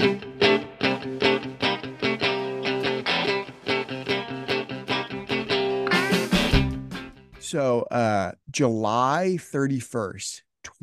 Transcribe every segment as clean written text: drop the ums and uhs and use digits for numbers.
So, July 31st,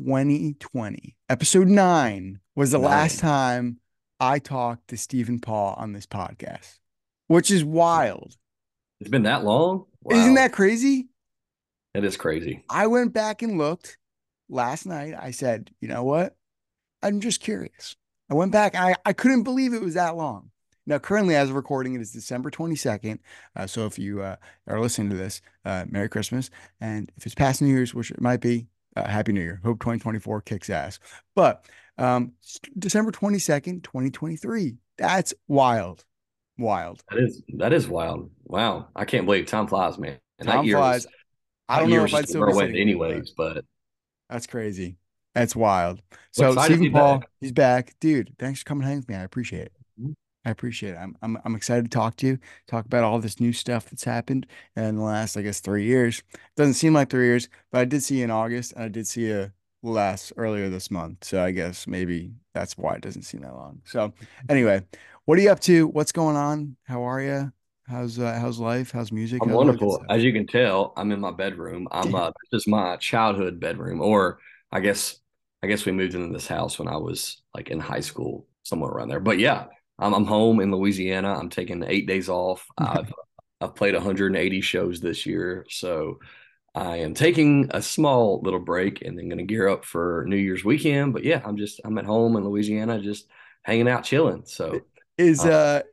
2020, episode 9 was the last Nine. time I talked to Stephen Paul on this podcast, which is wild. It's been that long? Isn't Wow. that crazy? That is crazy. I went back and looked last night. I said, you know what? I'm just curious. I went back. I couldn't believe it was that long. Now, currently, as of recording, it is December 22nd. So if you are listening to this, Merry Christmas. And if it's past New Year's, which it might be, Happy New Year. Hope 2024 kicks ass. But December 22nd, 2023. That's wild. Wild. That is wild. Wow. I can't believe time flies, man. And that Time year was flies. I that don't year know was if I'd just a still be whirlwind sitting here, but anyways. But that's crazy. That's wild. I'm So excited to Stephen be back. Paul, he's back. Dude, thanks for coming hang with me. I appreciate it. I appreciate it. I'm excited to talk to you, talk about all this new stuff that's happened in the last, I guess, 3 years. Doesn't seem like 3 years, but I did see you in August and I did see you last earlier this month. So I guess maybe that's why it doesn't seem that long. So anyway, what are you up to? What's going on? How are you? How's life? How's music? I'm How's all that good wonderful. stuff? As you can tell, I'm in my bedroom. This is my childhood bedroom, or I guess I guess we moved into this house when I was like in high school, somewhere around there. But yeah, I'm home in Louisiana. I'm taking 8 days off. I've played 180 shows this year, so I am taking a small little break and then going to gear up for New Year's weekend. But yeah, I'm at home in Louisiana, just hanging out, chilling. So Is uh,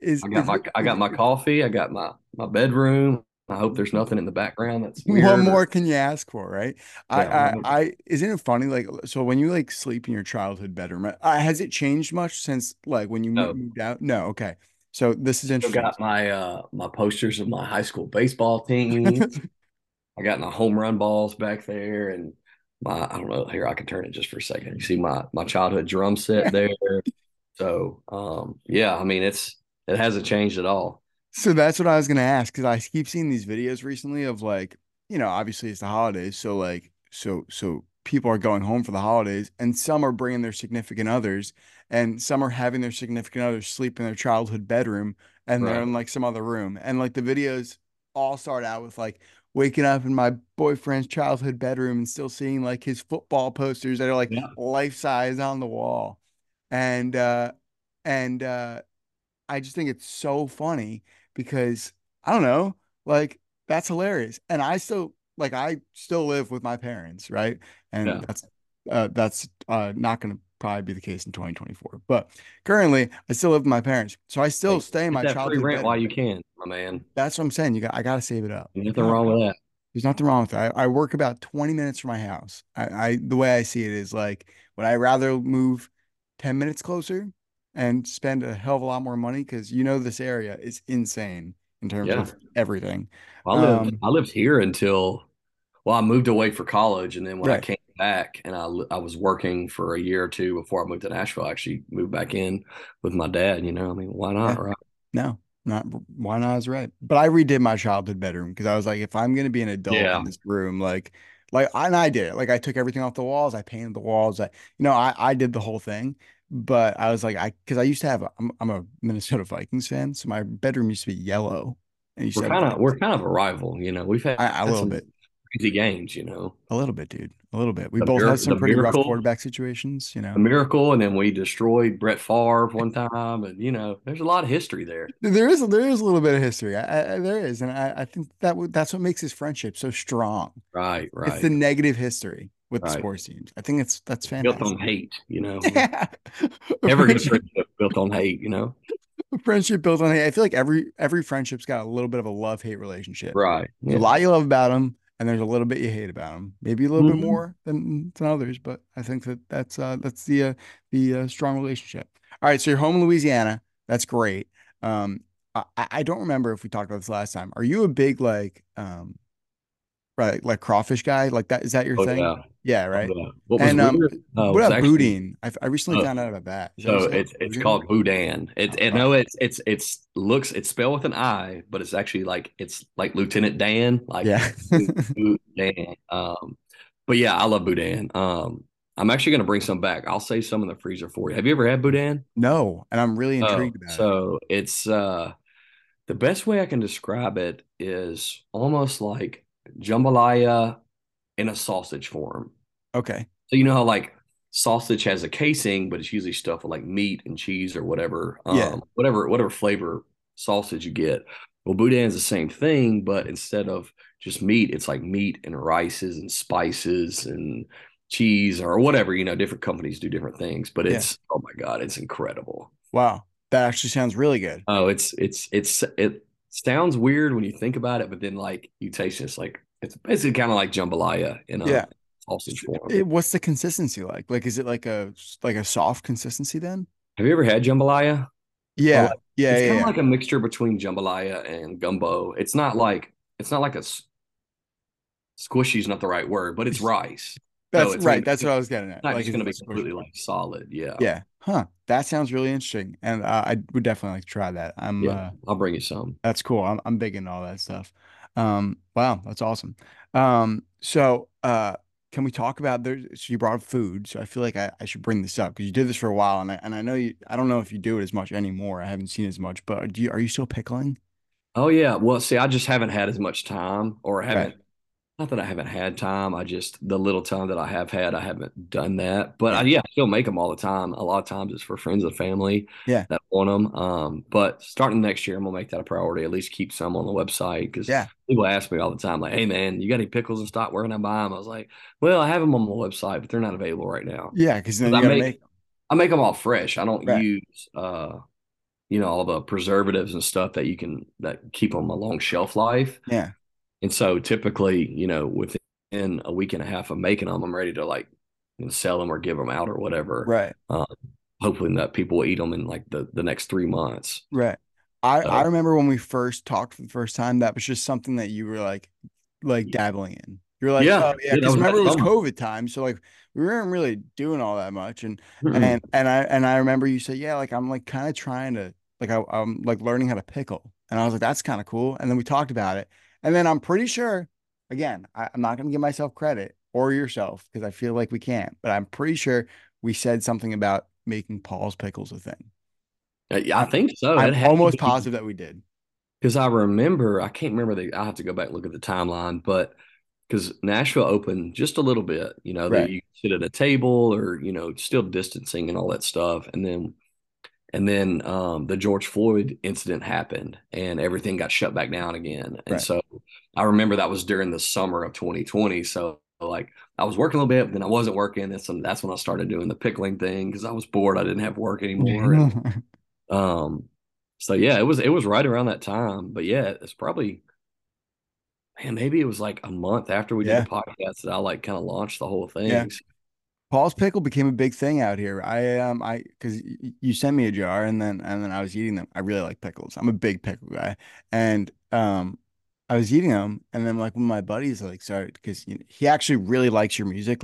is I got my coffee, I got my bedroom. I hope there's nothing in the background that's what weird or more can you ask for, right? yeah. Isn't it funny? Like, so when you like sleep in your childhood bedroom, has it changed much since like when you No, moved out? No, okay. So this is still interesting. got my posters of my high school baseball team. I got my home run balls back there, and my I don't know. Here, I can turn it just for a second. You see my childhood drum set there. So yeah, I mean it hasn't changed at all. So that's what I was gonna ask because I keep seeing these videos recently of like, obviously it's the holidays, so like, so people are going home for the holidays, and some are bringing their significant others, and some are having their significant others sleep in their childhood bedroom, and they're in Right. like some other room, and like the videos all start out with like waking up in my boyfriend's childhood bedroom and still seeing like his football posters that are like Yeah. life size on the wall, and I just think it's so funny because I don't know, like that's hilarious. And I still live with my parents, right? And Yeah. that's not going to probably be the case in 2024. But currently, I still live with my parents. So I still Hey, stay in get my that free childhood rent while bedroom. you can, my man. That's what I'm saying. I got to save it up. Nothing wrong with that. There's nothing wrong with that. I work about 20 minutes from my house. The way I see it is like, would I rather move 10 minutes closer and spend a hell of a lot more money? Because this area is insane in terms Yeah. of everything. I lived here until, well, I moved away for college, and then when I Right. came back and I was working for a year or two before I moved to Nashville, I actually moved back in with my dad. I mean, why Yeah. not, right? No, not why not is right. But I redid my childhood bedroom because I was like, if I'm gonna be an adult in Yeah, this room, and I did it. Like I took everything off the walls, I painted the walls, I did the whole thing. But I was like, because I used to have I'm a Minnesota Vikings fan, so my bedroom used to be yellow and used to have we're kind of a rival. We've a had little some bit, crazy games. a little bit, dude, a little bit. We both had some The pretty rough miracle, quarterback situations. and then we destroyed Brett Favre one time, and there's a lot of history there. There is a little bit of history. There is, and I think that's what makes this friendship so strong. Right, It's the right, negative history with the right. sports teams. I think that's Built on fantastic. hate. Yeah. A Never good friendship, friendship built on hate. a friendship built on hate. I feel like every friendship's got a little bit of a love-hate relationship. Right. There's a Yeah. lot you love about them, and there's a little bit you hate about them. Maybe a little bit Hmm. more than others, but I think that's the strong relationship. All right, so you're home in Louisiana. That's great. I don't remember if we talked about this last time. Are you a big like crawfish guy like that? Is that your Oh thing? yeah. Yeah, Oh right. yeah. What was And weird what was about actually boudin? I recently uh, found out about that. Is that how you so say it? it's Boudin? called Boudin. Oh, It's spelled with an I, but it's actually like it's like Lieutenant Dan, like yeah. Boudin. But yeah, I love Boudin. I'm actually going to bring some back. I'll save some in the freezer for you. Have you ever had boudin? No, and I'm really Oh, intrigued about it. so it's the best way I can describe it is almost like jambalaya in a sausage form. Okay. So you know how like sausage has a casing, but it's usually stuffed with like meat and cheese or whatever, Yeah. whatever flavor sausage you get. Well, boudin is the same thing, but instead of just meat, it's like meat and rices and spices and cheese or whatever. Different companies do different things, but Yeah. it's oh my God, it's incredible. Wow. That actually sounds really good. Oh, it sounds weird when you think about it, but then like you taste it, it's like it's basically kind of like jambalaya in a Yeah. sausage form. What's the consistency like? Like, is it like a soft consistency then? Have you ever had jambalaya? Or Yeah. like Yeah. it's Yeah. kind of Yeah. like a mixture between jambalaya and gumbo. It's not like squishy is not the right word, but it's rice. So That's it's right. That's what I was getting at. not Like, just is going it to a be squishy? completely like solid. Yeah, Yeah. Huh. That sounds really interesting, and I would definitely like to try that. yeah. I'll bring you some. That's cool. I'm big into all that stuff. Wow, that's awesome. So can we talk about there? So you brought up food, so I feel like I should bring this up because you did this for a while, and I know you. I don't know if you do it as much anymore. I haven't seen as much, but are you still pickling? Oh yeah. Well, see, I just haven't had as much time, or Right. haven't. Not that I haven't had time. I just the little time that I have had, I haven't done that. But Yeah. yeah, I still make them all the time. A lot of times it's for friends and family Yeah. that want them. But starting next year, I'm gonna make that a priority. At least keep some on the website because Yeah. people ask me all the time, like, "Hey man, you got any pickles in stock? Where can I buy them?" I was like, "Well, I have them on the website, but they're not available right now." Yeah. Because then 'Cause you got to make them. I make them all fresh. I don't Right. use all the preservatives and stuff that keep them a long shelf life. Yeah. And so typically, within a week and a half of making them, I'm ready to like sell them or give them out or whatever. Right. Uh, Hoping that people will eat them in like the next 3 months. Right. I So remember when we first talked for the first time, that was just something that you were like dabbling in. You're like, yeah, oh yeah, yeah, that because was that remember it was summer. COVID time, so like we weren't really doing all that much, and Mm-mm. and I remember you said, yeah, like I'm like kind of trying to I'm like learning how to pickle, and I was like, that's kind of cool, and then we talked about it, and then I'm pretty sure, again, I'm not gonna give myself credit or yourself because I feel like we can't, but I'm pretty sure we said something about making Paul's pickles a thing. Yeah, I think so. I'm It had to almost be positive that we did. because I can't remember I have to go back and look at the timeline, but because Nashville opened just a little bit, Right. you sit at a table or, still distancing and all that stuff. And then the George Floyd incident happened and everything got shut back down again. And Right. so I remember that was during the summer of 2020. So like I was working a little bit, but then I wasn't working. And that's when I started doing the pickling thing because I was bored. I didn't have work anymore. And um, so yeah, it was right around that time. But yeah, it's probably man, maybe it was like a month after we did the Yeah. podcast that I like kind of launched the whole Yeah. thing. So, Paul's pickle became a big thing out here. Because you sent me a jar and then I was eating them. I really like pickles. I'm a big pickle guy, and I was eating them, and then like when my buddies like started because he actually really likes your music.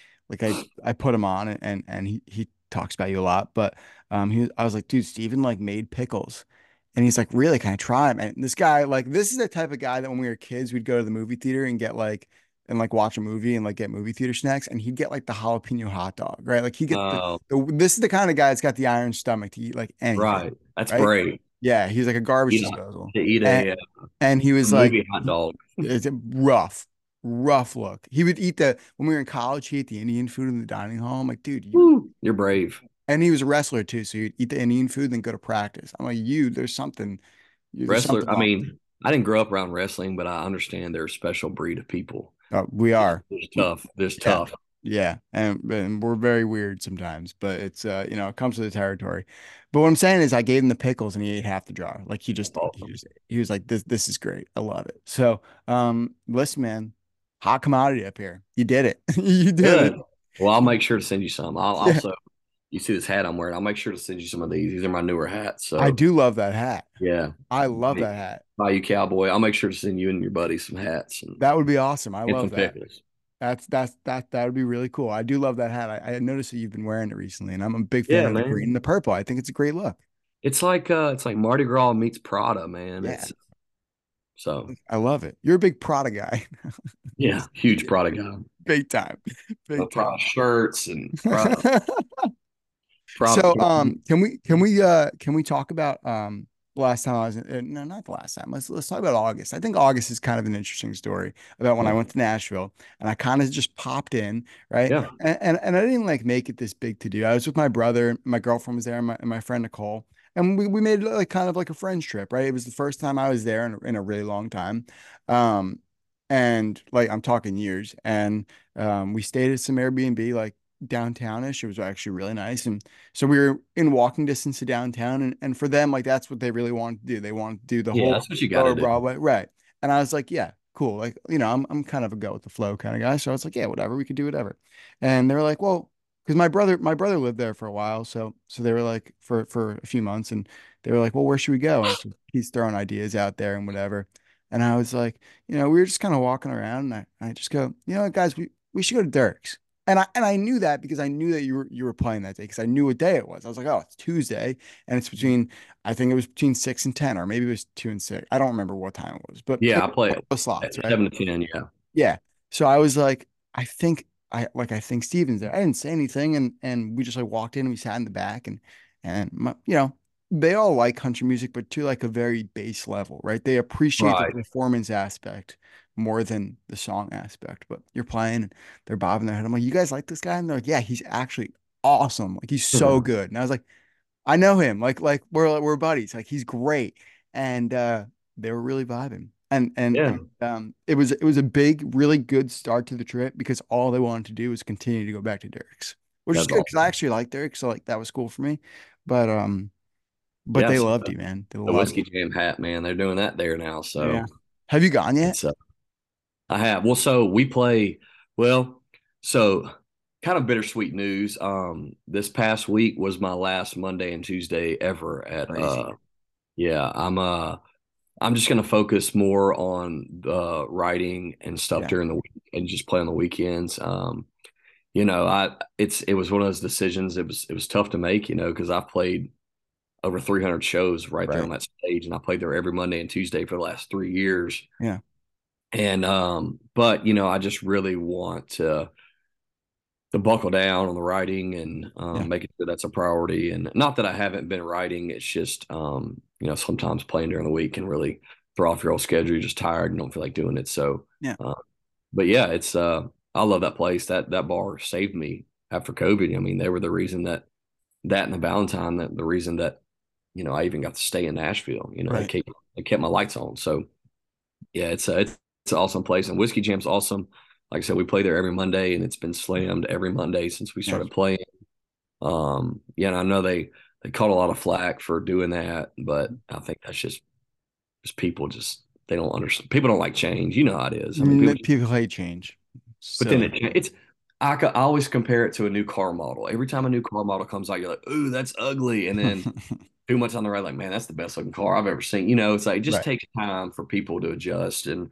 I put him on and he talks about you a lot, but I was like, dude, Steven like made pickles. And he's like, really? Can I try them? And this guy, like, this is the type of guy that when we were kids, we'd go to the movie theater and get like and like watch a movie and like get movie theater snacks and he'd get like the jalapeno hot dog, right? Like he get uh, this is the kind of guy that's got the iron stomach to eat like anything, right. That's right? brave. Yeah, he's like a garbage Eat a, disposal. to eat And he a was like movie hot dog. it's a rough look. He would eat the when we were in college, he ate the Indian food in the dining hall. I'm like, dude, you Woo, you're brave. and he was a wrestler too, so he'd eat the Indian food, then go to practice. I'm like, there's Wrestler, something I off. mean, I didn't grow up around wrestling, but I understand they're a special breed of people. We are. There's tough. There's Yeah. tough. Yeah. And we're very weird sometimes, but it's it comes with the territory. But what I'm saying is I gave him the pickles and he ate half the jar. Like Awesome. he was like, this is great. I love it. So listen, man, hot commodity up here. You did it. You did it. Good. Well, I'll make sure to send you some. I'll Yeah. also, you see this hat I'm wearing. I'll make sure to send you some of these. These are my newer hats. I So do love that hat. yeah, I love that hat. buy you cowboy. I'll make sure to send you and your buddies some hats That would be awesome. I and love some that. pickles. That would be really cool. I do love that hat. I noticed that you've been wearing it recently, and I'm a big fan Yeah, of the green man. and the purple. I think it's a great look. It's like Mardi Gras meets Prada, man. Yeah, It's so I love it. You're a big Prada guy. yeah, huge Prada guy. Big time. Big Prada time. shirts and Prada So pants. can we talk about the last time I was no, not the last time. Let's talk about August. I think August is kind of an interesting story about when I Yeah. went to Nashville and I kind of just popped in, right? Yeah. And I didn't like make it this big to do. I was with my brother, my girlfriend was there, and my friend Nicole. And we made it like kind of like a friends trip, right? It was the first time I was there in a really long time. Um, and like I'm talking years. And we stayed at some Airbnb like downtownish. It was actually really nice. And so we were in walking distance to downtown, and for them, like that's what they really wanted to do. They wanted to do the Yeah. whole That's what you got to Lower do. Broadway, right? And I was like, yeah, cool. Like, I'm kind of a go with the flow kind of guy. So I was like, yeah, whatever, we could do whatever. And they were like, well, because my brother lived there for a while, so they were like for a few months, and they were like, well, where should we go? And so he's throwing ideas out there and whatever. And I was like, we were just kind of walking around, and I just go, you know what, guys, we should go to Dirk's. And I knew that because I knew that you were playing that day because I knew what day it was. I was like, oh, it's Tuesday, and it's between I think it was between 6 and 10, or maybe it was 2 and 6. I don't remember what time it was, but it Yeah. I was play one of it those at slots, right? 7 to 10. Yeah. Yeah. So I was like, I think Steven's there. I didn't say anything, and we just like walked in and we sat in the back, and they all like country music, but to like a very base level, right? They appreciate the Right. performance aspect more than the song aspect. But you're playing and they're bobbing their head. I'm like, you guys like this guy? And they're like, yeah, he's actually awesome. Like he's so good. And I was like, I know him. Like we're buddies. Like he's great. And they were really vibing. And Yeah. it was a big, really good start to the trip because all they wanted to do was continue to go back to Derek's, which is That's good because I awesome. actually like Derek, so like that was cool for me. But Yeah. they So loved you, man. They the loved Whiskey Jam hat, man, they're doing that there now. you. Yeah. So Have you gone yet? it's I have. Well, so we play, well, so kind of bittersweet news. This past week was my last Monday and Tuesday ever at Crazy. yeah, I'm just gonna focus more on writing and stuff Yeah. during the week and just play on the weekends. It was one of those decisions. It was tough to make, because I've played over 300 shows right there on Right. that stage, and I played there every Monday and Tuesday for the last 3 years. Yeah. And but I just really want to buckle down on the writing and Yeah. making sure that's a priority. And not that I haven't been writing, it's just sometimes playing during the week can really throw off your whole schedule. You're just tired and don't feel like doing it. So, Yeah. uh, but yeah, it's I love that place. That bar saved me after COVID. I mean, they were the reason that and the Valentine, that the reason that I even got to stay in Nashville. Right. They kept my lights on. So yeah, it's an awesome place, and Whiskey Jam's awesome. Like I said, we play there every Monday, and it's been slammed every Monday since we Yeah. started playing. Yeah, and I know they caught a lot of flack for doing that, but I think that's just people just they don't understand. People don't like change. You know how it is. I mean, People hate change. but then Silly. it's I always compare it to a new car model. Every time a new car model comes out, you're like, "Ooh, that's ugly," and then 2 months on the ride, like, man, that's the best looking car I've ever seen. It's like it just Right. takes time for people to adjust, and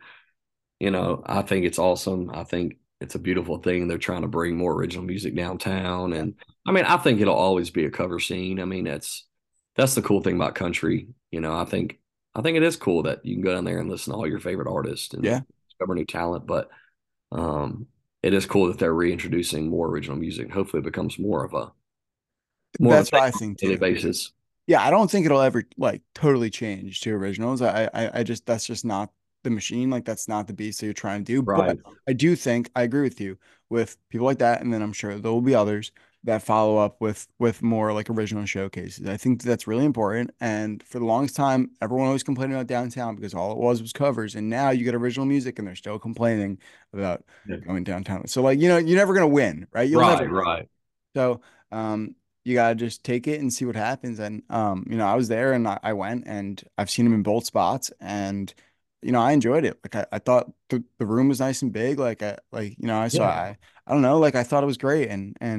I think it's awesome. I think it's a beautiful thing. They're trying to bring more original music downtown. Yeah. And I mean, I think it'll always be a cover scene. I mean, that's the cool thing about country. I think it is cool that you can go down there and listen to all your favorite artists and Yeah. discover new talent. But um, it is cool that they're reintroducing more original music. Hopefully it becomes more of a That's thing what I on think a daily too. basis. Yeah, I don't think it'll ever like totally change to originals. I just that's just not the machine. Like that's not the beast that you're trying to do. But Right. I do think I agree with you with people like that, and then I'm sure there will be others that follow up with more like original showcases. I think that's really important. And for the longest time, everyone always complained about downtown because all it was covers. And now you get original music, and they're still complaining about Yeah. going downtown. So like you're never gonna win, right? You'll never Right. win. Right. So you gotta just take it and see what happens. And I was there and I went and I've seen him in both spots and I enjoyed it. Like I thought the room was nice and big. I saw Yeah. I don't know, like I thought it was great.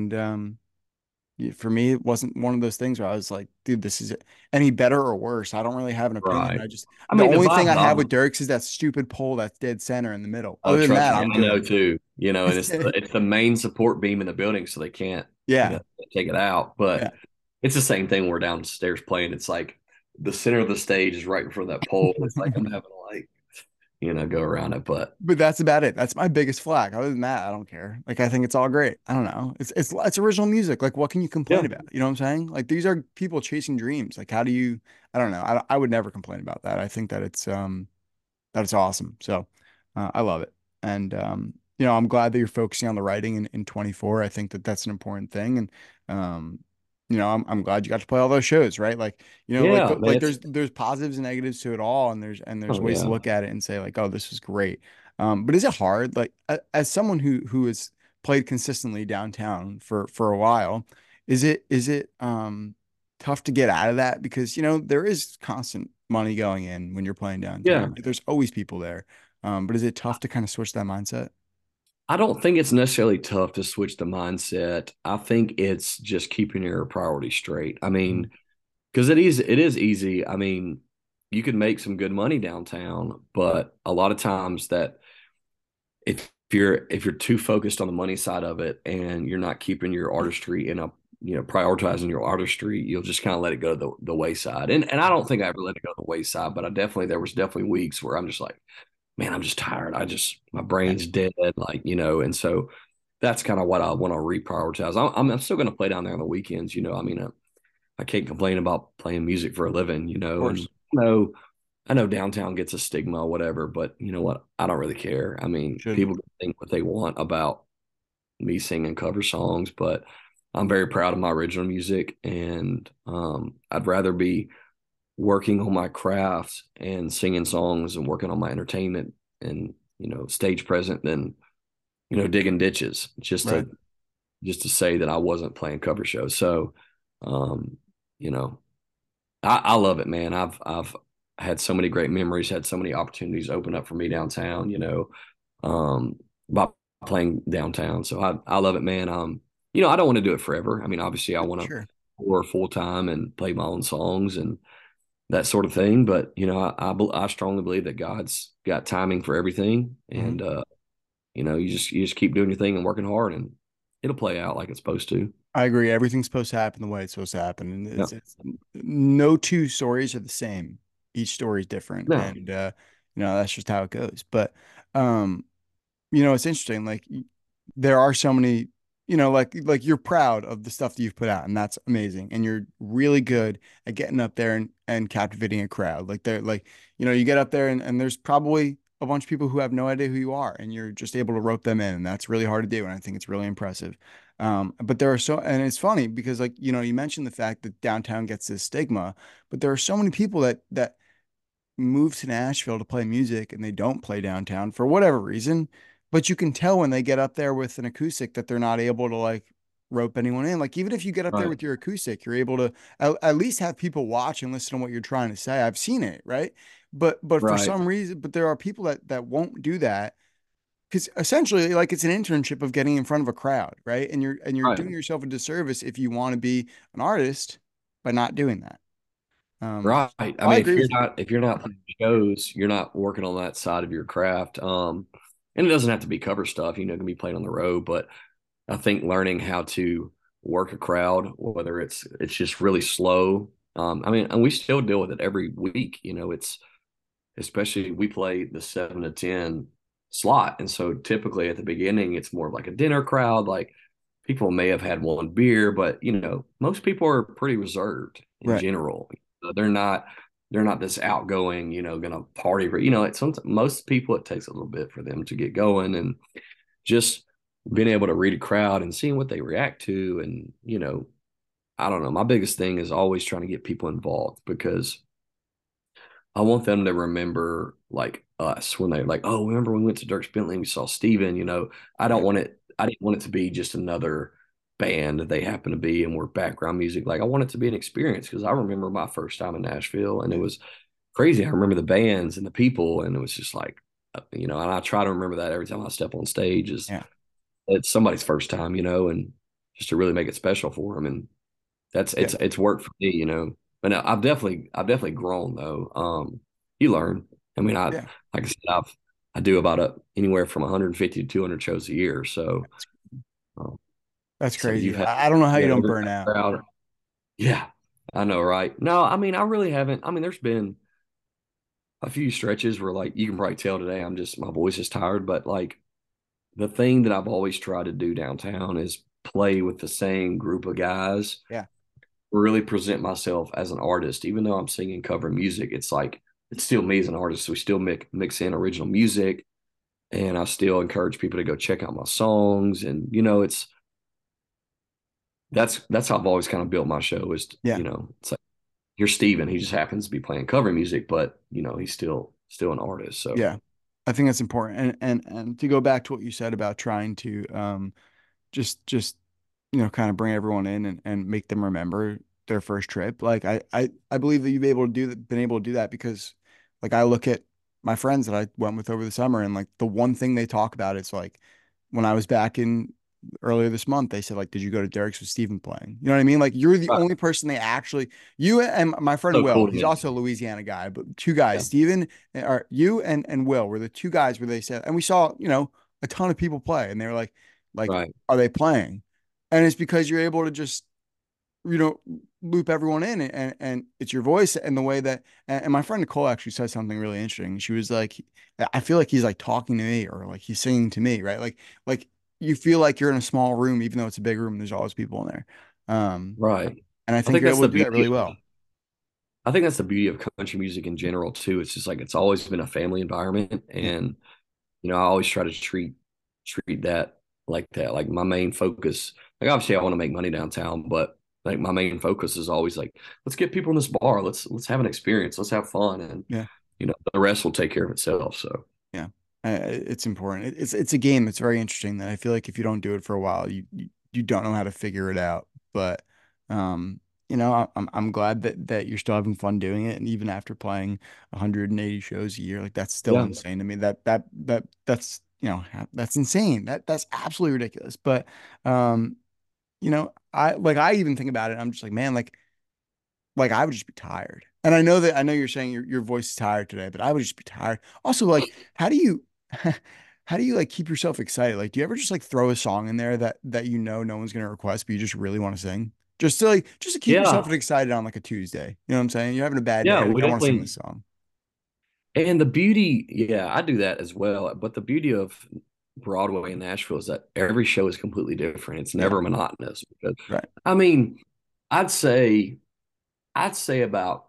For me, it wasn't one of those things where I was like, dude, this is any better or worse. I don't really have an opinion. Right. I The mean, the only thing vibe's I have with awesome. Dirks is that stupid pole that's dead center in the middle. Oh, Other than trust that, me, I'm I know good. too. And it's the main support beam in the building, so they can't, Yeah. take it out. But Yeah. it's the same thing. When we're downstairs playing. It's like the center of the stage is right in front of that pole. It's like I'm having to like go around it. But But that's about it. That's my biggest flag. Other than that, I don't care. Like I think it's all great. I don't know. It's original music. Like what can you complain yeah, about? You know what I'm saying? Like these are people chasing dreams. Like how do you? I don't know. I would never complain about that. I think that it's awesome. So I love it. And I'm glad that you're focusing on the writing in 24. I think that that's an important thing. And um, I'm glad you got to play all those shows, right? Like, yeah, man. like It's there's positives and negatives to it all, and there's oh ways to yeah, look at it and say like, oh, this was great. But is it hard? Like, as someone who has played consistently downtown for a while, is it tough to get out of that because there is constant money going in when you're playing yeah. downtown. Like, there's always people there. But is it tough to kind of switch that mindset? I don't think it's necessarily tough to switch the mindset. I think it's just keeping your priorities straight. I Mhm. mean, because it is easy. I mean, you can make some good money downtown, but a lot of times that if you're too focused on the money side of it and you're not keeping your artistry in a prioritizing your artistry, you'll just kind of let it go to the wayside. And I don't think I ever let it go to the wayside, but there was definitely weeks where I'm just like, man, I'm just tired. My Yeah, brain's dead, like, and so that's kind of what I want to reprioritize. I'm still going to play down there on the weekends, I mean, I can't complain about playing music for a living, of and course. I know downtown gets a stigma, or whatever, but you know what? I don't really care. I mean, Shouldn't. people can think what they want about me singing cover songs, but I'm very proud of my original music, and I'd rather be working on my craft and singing songs and working on my entertainment and stage present than digging ditches Right. just to say that I wasn't playing cover shows. So, um, you know, I love it, man. I've had so many great memories, had so many opportunities open up for me downtown, by playing downtown. So I love it, man. I don't want to do it forever. I mean, obviously I want to Sure. tour full time and play my own songs and that sort of thing. But I strongly believe that God's got timing for everything, Mhm. and you just keep doing your thing and working hard, and it'll play out like it's supposed to. I agree. Everything's supposed to happen the way it's supposed to happen, and Yeah, it's no two stories are the same. Each story is different, no, and that's just how it goes. But um, it's interesting. Like there are so many, like you're proud of the stuff that you've put out, and that's amazing. And you're really good at getting up there and captivating a crowd. Like they're like, you get up there and there's probably a bunch of people who have no idea who you are, and you're just able to rope them in, and that's really hard to do. And I think it's really impressive. But there are and it's funny because like, you mentioned the fact that downtown gets this stigma, but there are so many people that move to Nashville to play music and they don't play downtown for whatever reason. But you can tell when they get up there with an acoustic that they're not able to like rope anyone in. Like even if you get up there right, with your acoustic, you're able to at least have people watch and listen to what you're trying to say. I've seen it, right? But for right, some reason, but there are people that won't do that because essentially like it's an internship of getting in front of a crowd, right? And you're right. doing yourself a disservice if you want to be an artist by not doing that. Right. I I mean, agree with you. if you're not playing shows, you're not working on that side of your craft. And it doesn't have to be cover stuff, it can be played on the road, but I think learning how to work a crowd, whether it's just really slow. I mean, and we still deal with it every week. It's especially we play the 7 to 10 slot. And so typically at the beginning, it's more of like a dinner crowd. Like people may have had one beer, but most people are pretty reserved in Right. general. They're not this outgoing, gonna party. It's most people it takes a little bit for them to get going and just being able to read a crowd and seeing what they react to. And, I don't know. My biggest thing is always trying to get people involved because I want them to remember like us when they're like, oh, remember when we went to Dirk Bentley and we saw Steven, Yeah. I didn't want it to be just another band that they happen to be and we're background music. Like I want it to be an experience because I remember my first time in Nashville and it Yeah. was crazy. I remember the bands and the people and it was just like, and I try to remember that every time I step on stage is Yeah. it's somebody's first time, and just to really make it special for them. And that's Yeah. it's worked for me. But no, I've definitely grown though. You learn. I mean, Yeah. like I said, I do about anywhere from 150 to 200 shows a year. So, um, That's so crazy. I don't know how you don't every burn out. crowd. Yeah, I know, right? No, I mean, I really haven't. I mean, there's been a few stretches where like you can probably tell today my voice is tired, but like the thing that I've always tried to do downtown is play with the same group of guys, Yeah. really present myself as an artist, even though I'm singing cover music. It's like it's still me as an artist. So we still mix in original music, and I still encourage people to go check out my songs. And it's that's how I've always kind of built my show. Is Yeah. it's like here's Steven. He just happens to be playing cover music, but he's still an artist. So Yeah. I think that's important. And to go back to what you said about trying to just kind of bring everyone in and make them remember their first trip. Like I believe that you've been able to do that because like I look at my friends that I went with over the summer and like the one thing they talk about is like when I was back in earlier this month, they said like, did you go to Derek's with Steven playing? You know what I mean? Like you're the right. only person they actually you and my friend So Will, cool to he's hear. also a Louisiana guy, but two guys, Yeah. Steven or you and Will were the two guys where they said, and we saw, a ton of people play and they were like, Right. are they playing? And it's because you're able to just, you know, loop everyone in and it's your voice and the way that, and my friend Nicole actually said something really interesting. She was like, I feel like he's like talking to me or like he's singing to me, right? Like you feel like you're in a small room, even though it's a big room, there's always people in there. Um, Right. and I I think think you're that's able the to do that beauty really of well. I think that's the beauty of country music in general too. It's just like it's always been a family environment, Yeah. and I always try to treat that like that. Like my main focus, like obviously I want to make money downtown, but like my main focus is always like let's get people in this bar, let's have an experience, let's have fun, and Yeah. the rest will take care of itself. So Yeah. It's important. It's a game that's very interesting that I feel like if you don't do it for a while, you don't know how to figure it out. But um, I'm glad that you're still having fun doing it, and even after playing 180 shows a year, like that's still yeah, insane to me. That's that's insane. That's absolutely ridiculous. But I even think about it. I'm just like, man, like I would just be tired. And I know you're saying your voice is tired today, but I would just be tired. Also, like, how do you how do you like keep yourself excited? Like, do you ever just like throw a song in there that no one's gonna request, but you just really want to sing? Just to keep yeah, yourself excited on like a Tuesday. You know what I'm saying? You're having a bad day. yeah. You're We like, I want to sing definitely this song. And the beauty, yeah, I do that as well. But the beauty of Broadway in Nashville is that every show is completely different. It's Yeah, never monotonous because right. I mean, I'd say I'd say about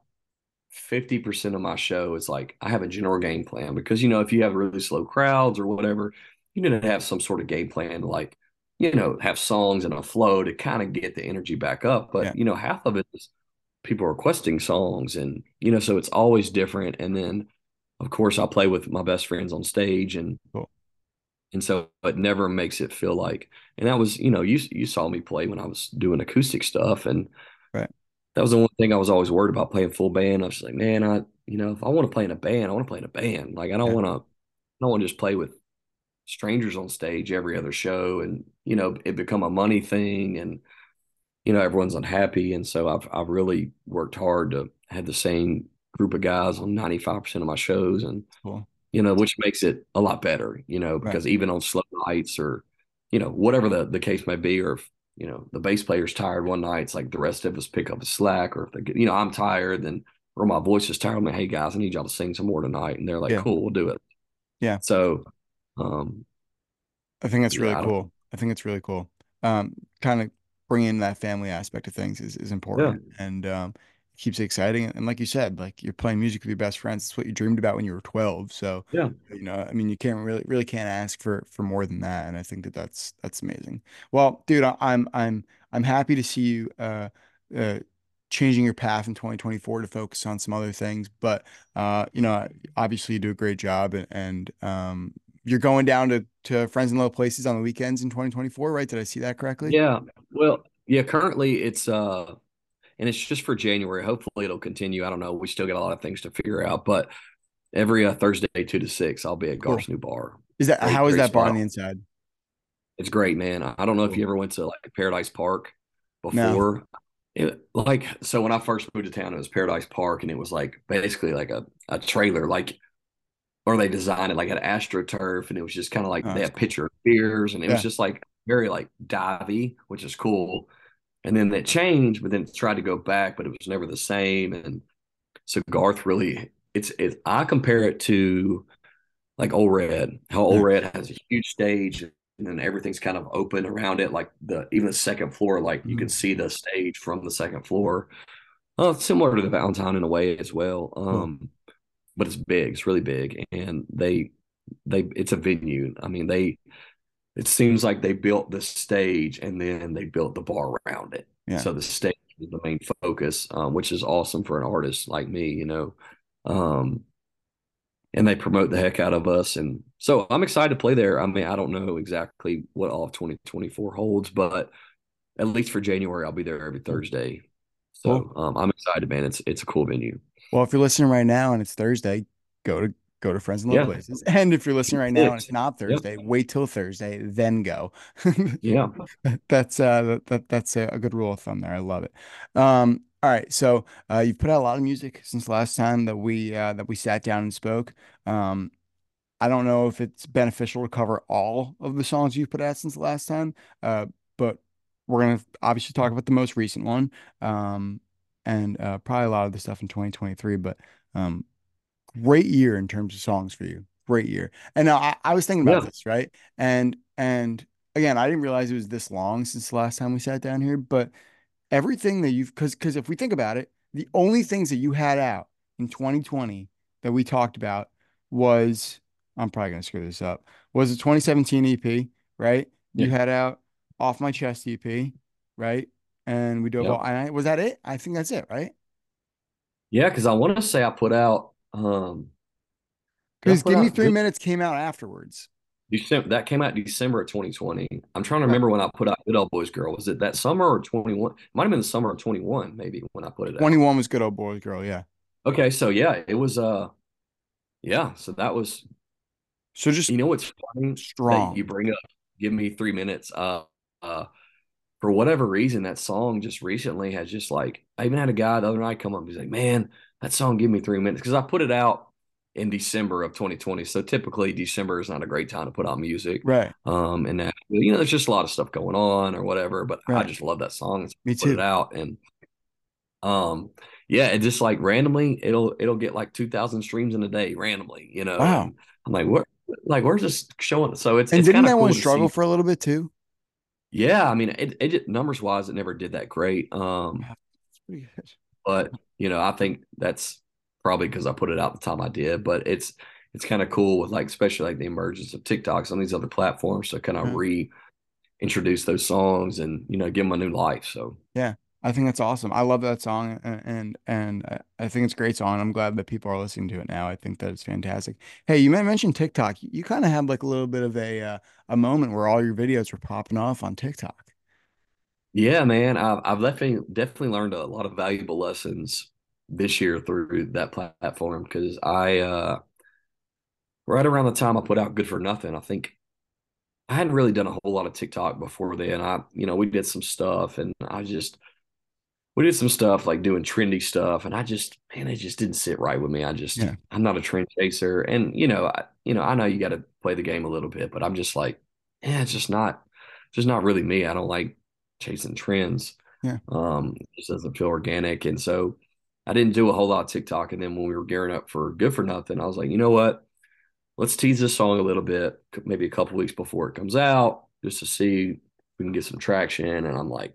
50% of my show is like I have a general game plan because if you have really slow crowds or whatever, you need to have some sort of game plan to like, have songs and a flow to kind of get the energy back up. Yeah, But half of it is people requesting songs and so it's always different. And then of course I play with my best friends on stage cool. and so it never makes it feel like and that was you saw me play when I was doing acoustic stuff and Right. that was the one thing I was always worried about playing full band. I was like, man, if I want to play in a band, I want to play in a band. Like Yeah, I don't want to just play with strangers on stage every other show and it become a money thing and everyone's unhappy. And so I've really worked hard to have the same group of guys on 95% of my shows and cool. which makes it a lot better, Right. because even on slow nights or, whatever the case may be, or if, the bass player's tired one night, it's like the rest of us pick up the slack, or if they get, I'm tired, then, or my voice is tired, I'm like, hey guys, I need y'all to sing some more tonight. And they're like, Yeah. cool, we'll do it. Yeah. So, um, I think that's really yeah, I don't, cool. I think it's really cool. Kind of bringing that family aspect of things is yeah, important and it keeps it exciting. And like you said, like you're playing music with your best friends. It's what you dreamed about when you were 12. So, yeah, I mean, you can't really can't ask for more than that. And I think that's amazing. Well, dude, I'm happy to see you uh changing your path in 2024 to focus on some other things. But obviously you do a great job and you're going down to Friends in Low Places on the weekends in 2024, right? Did I see that correctly? yeah. Well, yeah, currently and it's just for January. Hopefully it'll continue. I don't know. We still got a lot of things to figure out, but every Thursday, 2 to 6, I'll be at Cool. Garth's New Bar. Is that Great, how is great that bar on spot. the inside? It's great, man. I don't know if Cool. you ever went to like Paradise Park No. before. So when I first moved to town, it was Paradise Park, and it was like basically like a trailer, like or they designed it like an AstroTurf, and it was just kind of like Oh, they that's had cool. pitcher beers, and it was Yeah. just like very like divey, which is cool. And then it changed, but then it tried to go back, but it was never the same. And so Garth really I compare it to like Old Red, how Old Yeah. Red has a huge stage and then everything's kind of open around it, like the even the second floor, like you can Mhm. see the stage from the second floor. Similar to the Valentine in a way as well. Cool. But it's big, it's really big, and they it's a venue. I mean, it seems like they built the stage and then they built the bar around it. Yeah. So the stage is the main focus, which is awesome for an artist like me, you know. Um, and they promote the heck out of us. And so I'm excited to play there. I mean, I don't know exactly what all of 2024 holds, but at least for January, I'll be there every Cool. Thursday. Cool. So I'm excited, man. It's a cool venue. Well, if you're listening right now and it's Thursday, go to go to Friends and Low Yeah, Places. And if you're listening right now and it. it's not Yep. Thursday, wait till Thursday, then go. Yeah. That's a good rule of thumb there. I love it. All right, so you've put out a lot of music since the last time that we sat down and spoke. Um, I don't know if it's beneficial to cover all of the songs you've put out since the last time, but we're gonna obviously talk about the most recent one, um, and probably a lot of the stuff in 2023. But um, great year in terms of songs for you. Great year. And now I was thinking about Yeah. this, right? And again, I didn't realize it was this long since the last time we sat down here, but everything that you've because if we think about it, the only things that you had out in 2020 that we talked about was I'm probably gonna screw this up. Was the 2017 EP, right? Yeah. You had out Off My Chest EP, right? And we dove Yeah. all and was that it? I think that's it, right? Yeah. Because I want to say I put out, did I Because put Give Me out Three good Minutes came out afterwards. December? That came out December of 2020. I'm trying to Right. remember when I put out Good Old Boys Girl. Was it that summer or 21? Might have been the summer of 21, maybe when I put it out. 21 was Good Old Boys Girl, yeah. Okay. So yeah, it was, yeah. So that was, So just you know, what's funny that you strong. bring up, Give Me 3 minutes. Uh, for whatever reason, that song just recently has just like, I even had a guy the other night come up. He's like, man, that song, Give Me 3 minutes. Because I put it out in December of 2020. So typically, December is not a great time to put out music. Right, And that, you know, there's just a lot of stuff going on or whatever. But I right. just love that song. So Me I put it too. out. And yeah, it just like randomly, it'll get like 2,000 streams in a day randomly, you know. Wow. And I'm like, what? Like, where's this showing? So And it's didn't kind of that one cool to struggle see. for a little bit too? Yeah, I mean, numbers wise, it never did that great. Wow, that's pretty good. But you know, I think that's probably because I put it out the time I did. But it's kind of cool with like, especially like the emergence of TikToks on these other platforms to kind of Yeah. reintroduce those songs and you know give them a new life. So Yeah. I think that's awesome. I love that song and I think it's a great song. I'm glad that people are listening to it now. I think that it's fantastic. Hey, you mentioned TikTok. You kind of had like a little bit of a moment where all your videos were popping off on TikTok. yeah, man, I've definitely learned a lot of valuable lessons this year through that platform because I right around the time I put out Good for Nothing, I think I hadn't really done a whole lot of TikTok before then. You know, we did some stuff and we did some stuff like doing trendy stuff. And man, it just didn't sit right with me. Yeah. I'm not a trend chaser. And, I know you got to play the game a little bit, but I'm just like, yeah, just not really me. I don't like chasing trends. Yeah. It just doesn't feel organic. And so I didn't do a whole lot of TikTok. And then when we were gearing up for Good for Nothing, I was like, you know what? Let's tease this song a little bit, maybe a couple weeks before it comes out, just to see if we can get some traction. And I'm like,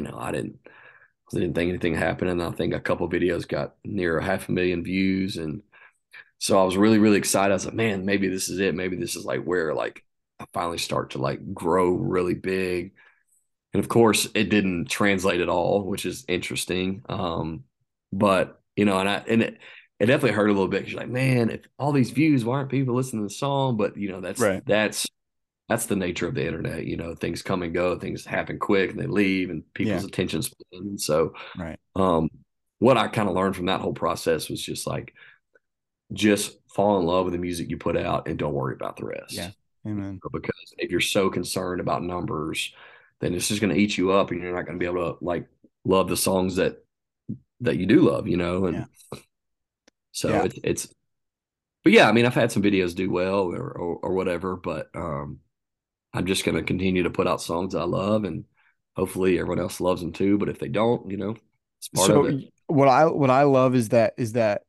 I didn't think anything happened. And I think a couple videos got near 500,000 views. And so I was really, really excited. I was like, man, maybe this is it. Maybe this is like where like I finally start to like grow really big. And of course, it didn't translate at all, which is interesting. But it definitely hurt a little bit because you're like, man, if all these views, why aren't people listening to the song? But Right. that's the nature of the internet. You know, things come and go, things happen quick and they leave, and Yeah. people's attention span. And so, Right. um, what I kind of learned from that whole process was just like, just fall in love with the music you put out and don't worry about the Yeah. rest. Amen. Because if you're so concerned about numbers, then it's just going to eat you up, and you're not going to be able to like love the songs that you do love, you know. Yeah. And so Yeah. but yeah, I mean, I've had some videos do well or whatever, but I'm just going to continue to put out songs I love, and hopefully everyone else loves them too. But if they don't, you know, it's part of So it. what I love is that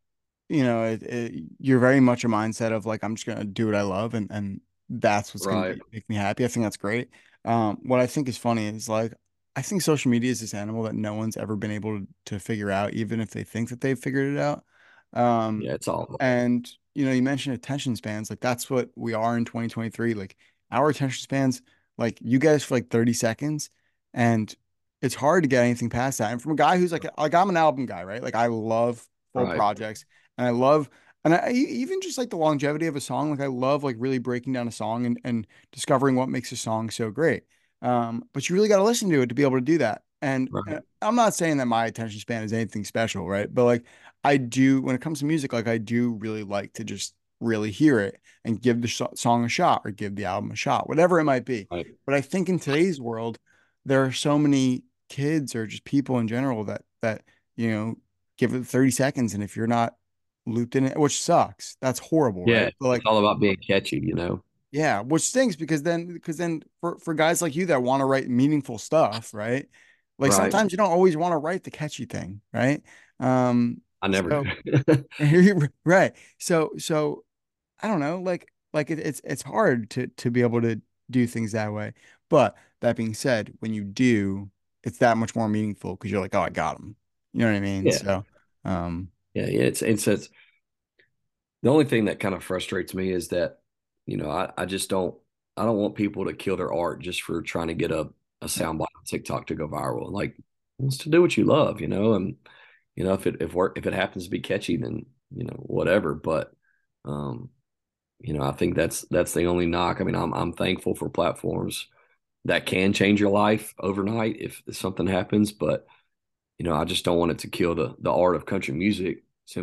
you're very much a mindset of like I'm just gonna do what I love, and that's what's gonna Right. make me happy. I think that's great. What I think is funny is like I think social media is this animal that no one's ever been able to figure out, even if they think that they've figured it out. Um, Yeah, it's all. and you mentioned attention spans, like that's what we are in 2023. Like our attention spans, like you get us for like 30 seconds, and it's hard to get anything past that. And from a guy who's like I'm an album guy, right? Like I love full Right. projects. And I love, and even just like the longevity of a song, like I love like really breaking down a song and discovering what makes a song so great. But you really got to listen to it to be able to do that. And Right. I'm not saying that my attention span is anything special, right? But like I do, when it comes to music, like I do really like to just really hear it and give the song a shot or give the album a shot, whatever it might be. Right. But I think in today's world, there are so many kids or just people in general that you know give it 30 seconds, and if you're not looped in it, which sucks. That's horrible, Yeah. right? But It's like, all about being catchy, you know? yeah, which stinks because then for guys like you that want to write meaningful stuff, right? Like Right. sometimes you don't always want to write the catchy thing, right? Um, I never so do. right. So I don't know, like it's hard to be able to do things that way. But that being said, when you do, it's that much more meaningful because you're like, oh, I got them. You know what I mean? Yeah. So, um, Yeah. It's the only thing that kind of frustrates me is that, I just I don't want people to kill their art just for trying to get a soundbite on TikTok to go viral. Like, it's to do what you love, and if it happens to be catchy, then whatever. But um, I think that's the only knock. I mean, I'm thankful for platforms that can change your life overnight if something happens, but I just don't want it to kill the art of country music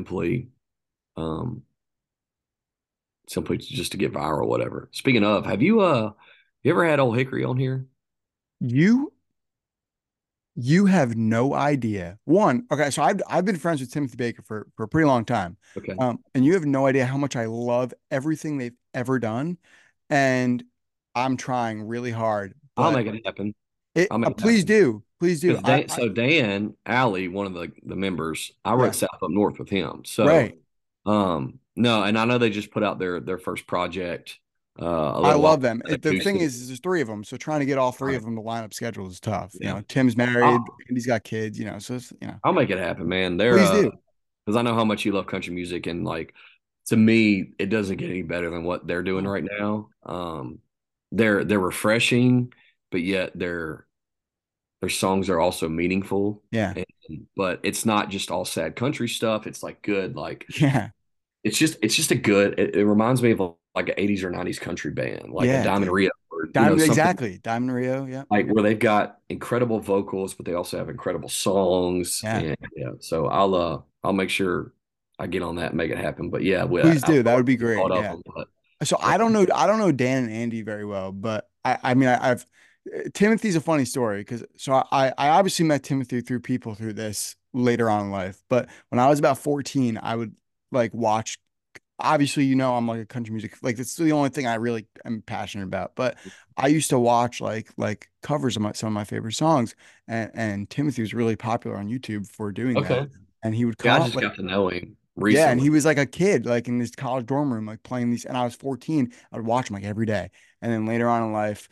um simply just to get viral or whatever. Speaking of, have you ever had Old Hickory on here? you you have no idea. One, okay, so I've been friends with Timothy Baker for a pretty long time. Okay. And you have no idea how much I love everything they've ever done. And I'm trying really hard, I'll but make it happen. I'll make it please happen. do. Please do. Because Dan Alley, one of the members, I wrote Yeah, South Up North with him. So right. no, and I know they just put out their first project a I little while love them. ago, The thing acoustic. is there's three of them, so trying to get all three Right. of them to line up schedules is tough. Yeah. Tim's married, I'll and he's got kids. So I'll make it happen, man. They're please do. because I know how much you love country music, and like to me, it doesn't get any better than what they're doing Oh, right now. They're refreshing, but yet their songs are also meaningful. yeah, And, but it's not just all sad country stuff. It's like good, like yeah, it's just a good. It reminds me of like an '80s or '90s country band, like a yeah, Diamond dude. Rio, or Diamond, something exactly. Diamond Rio. Yeah, like where they've got incredible vocals, but they also have incredible songs. yeah. And yeah, so I'll make sure I get on that and make it happen. But yeah, Please I've do. That would be great. thought of Yeah. them, but So yeah, I don't know Dan and Andy very well, but I mean I've Timothy's a funny story because I obviously met Timothy through people through this later on in life, but when I was about 14, I would like watch. Obviously, I'm like a country music, like that's the only thing I really am passionate about. But I used to watch like covers of some of my favorite songs, and Timothy was really popular on YouTube for doing that, okay. and he would Yeah, come I up just like got to know him yeah, and recently. he was like a kid, like in his college dorm room, like playing these. And I was 14. I would watch him like every day. And then later on in life,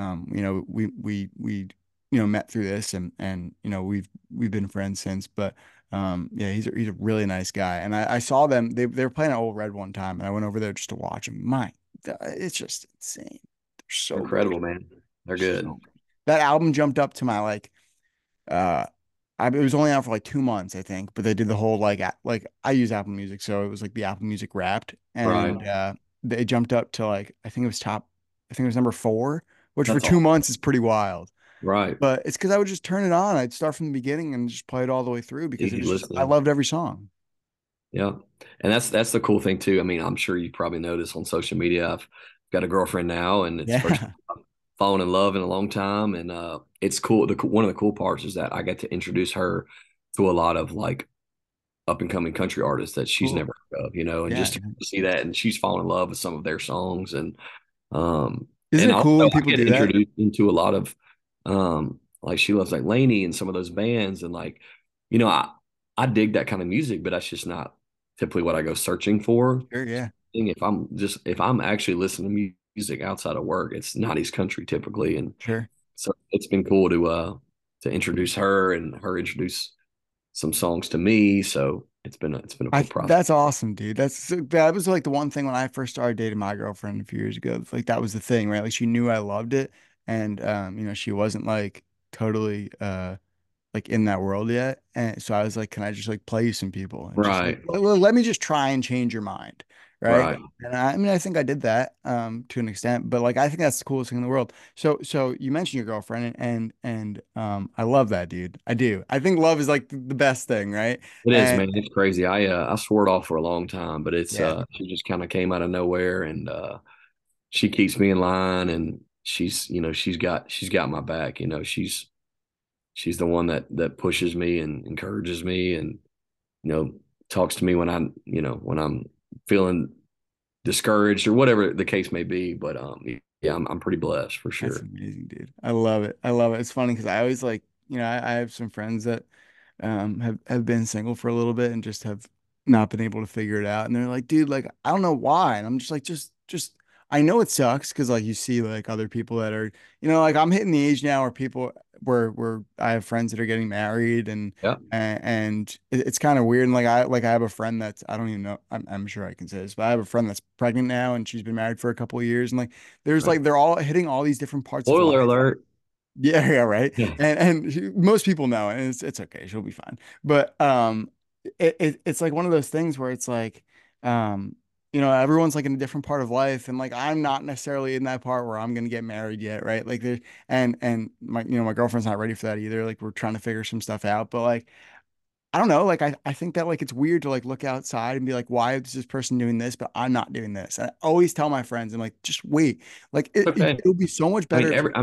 we met through this, and we've been friends since. But yeah, he's a really nice guy. And I saw them. They were playing at Old Red one time, and I went over there just to watch him. It's just insane. They're They're so good. incredible, man. They're So good. good. That album jumped up to my like uh it was only out for like 2 months, I think, but they did the whole like I use Apple Music, so it was like the Apple Music Wrapped, Right. and they jumped up to like I think it was number 4, which for That's 2 months awesome. is pretty wild. Right. But it's because I would just turn it on, I'd start from the beginning and just play it all the way through because it Easy was just I listening. loved every song. Yeah. And that's the cool thing too. I mean, I'm sure you probably noticed on social media, I've got a girlfriend now, and it's the first Yeah, time I've fallen in love in a long time. And it's cool. One of the cool parts is that I get to introduce her to a lot of like up and coming country artists that she's cool. never heard of, and Yeah, just to see that, and she's fallen in love with some of their songs. Um isn't and it also cool when I people get do that? introduced into a lot of like she loves like Lainey and some of those bands, and like, I dig that kind of music, but that's just not typically what I go searching for. Sure, yeah, If I'm actually listening to music outside of work, it's 90s country typically, and sure. so it's been cool to introduce her and her introduce some songs to me. So it's been a cool process. That's awesome, dude. That was like the one thing when I first started dating my girlfriend a few years ago. Like that was the thing, right? Like she knew I loved it, and she wasn't like totally like in that world yet. And so I was like, can I just like play you some people and just like Right, let me just try and change your mind, right? right. And I mean, I think I did that to an extent, but like I think that's the coolest thing in the world. So you mentioned your girlfriend and I love that, dude. I do. I think love is like the best thing, right? It is, And man. It's crazy. I swore it off for a long time, but yeah, she just kind of came out of nowhere, and she keeps me in line, and she's got my back. She's the one that pushes me and encourages me, and you know talks to me when when I'm feeling discouraged or whatever the case may be. But yeah, I'm pretty blessed for that's sure. amazing, dude. I love it. I love it. It's funny because I always like, I have some friends that have been single for a little bit and just have not been able to figure it out. And they're like, dude, like I don't know why. And I'm just like, just I know it sucks because like you see like other people that are, like I'm hitting the age now where people where I have friends that are getting married Yeah, and it's kind of weird. And like I have a friend that's I don't even know, I'm sure I can say this, but I have a friend that's pregnant now and she's been married for a couple of years and like there's right. like they're all hitting all these different parts of Spoiler life. alert. Yeah, yeah, right. Yeah. Most people know, and it's okay. She'll be fine. But it's like one of those things where it's like, um, everyone's like in a different part of life, and like I'm not necessarily in that part where I'm gonna get married yet, right? Like there, and my girlfriend's not ready for that either. Like we're trying to figure some stuff out, but like I don't know, like I think that like it's weird to like look outside and be like, why is this person doing this, but I'm not doing this? And I always tell my friends, I'm like, just wait, like Okay. it'll be so much better if you.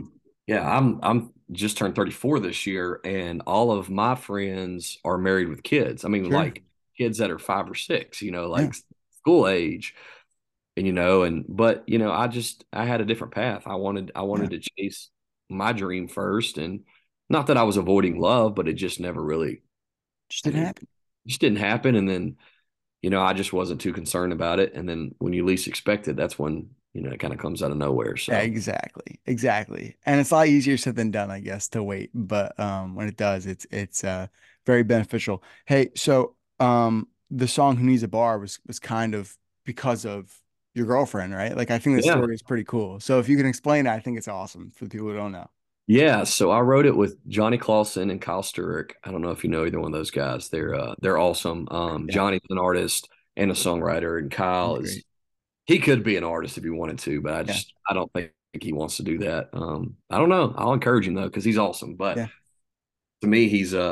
I'm just turned 34 this year, and all of my friends are married with kids. I mean, Sure. like kids that are 5 or 6, Yeah. like school age. And but I had a different path. I Yeah. wanted to chase my dream first, and not that I was avoiding love, but it just never really, Just I didn't mean, happen. just didn't happen. And then, I just wasn't too concerned about it. And then when you least expect it, that's when, it kind of comes out of nowhere. Yeah, So exactly. Exactly. And it's a lot easier said than done, I guess, to wait. But when it does, it's very beneficial. Hey, so the song Who Needs a Bar was kind of because of your girlfriend, right? Like I think the yeah. story is pretty cool. So if you can explain it, I think it's awesome for the people who don't know. Yeah, so I wrote it with Johnny Clausen and Kyle Sturrock. I don't know if you know either one of those guys. They're awesome. Yeah, Johnny's an artist and a songwriter, and he's Kyle is great. he could be an artist if he wanted to, but Yeah. I don't think he wants to do that. I don't know. I'll encourage him though because he's awesome. But Yeah. to me,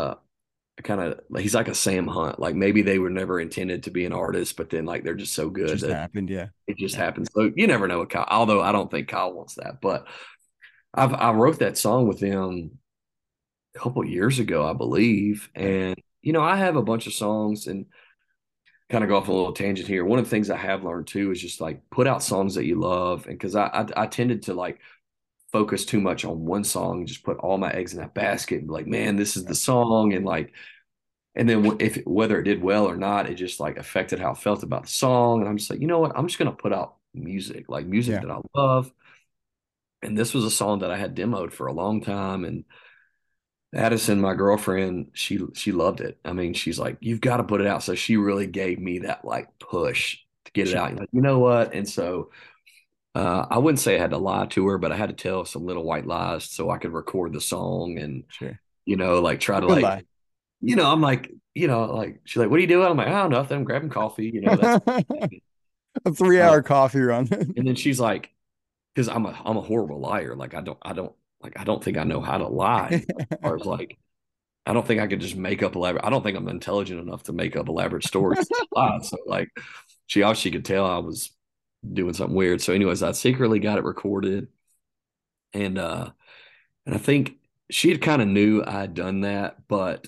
he's like a Sam Hunt. Like maybe they were never intended to be an artist, but then like they're just so good Just that happened. Yeah. it just Yeah. happens. So you never know with Kyle. Although I don't think Kyle wants that, but I wrote that song with him a couple of years ago, I believe. Yeah. And I have a bunch of songs, and kind of go off a little tangent here. One of the things I have learned too is just like put out songs that you love, and because I tended to like focus too much on one song, just put all my eggs in that basket, and be like, man, this is the song, and like, and then if whether it did well or not, it just like affected how I felt about the song. And I'm just like, you know what? I'm just gonna put out music, like music Yeah. that I love. And this was a song that I had demoed for a long time, and Addison, my girlfriend, she loved it. I mean, she's like, "You've got to put it out." So she really gave me that like push to get it Sure. out. Like, you know what? And so I wouldn't say I had to lie to her, but I had to tell some little white lies so I could record the song and Sure. like try to Good like, lie. I'm like, like she's like, "What are you doing?" I'm like, "Oh, nothing. I'm grabbing coffee." That's A 3 hour coffee run. and then she's like, because I'm a horrible liar. Like I don't think I know how to lie. As far as like I don't think I could just make up elaborate. I don't think I'm intelligent enough to make up elaborate stories to lie. So like, she obviously could tell I was doing something weird. So, anyways, I secretly got it recorded, and I think she had kind of knew I had done that, but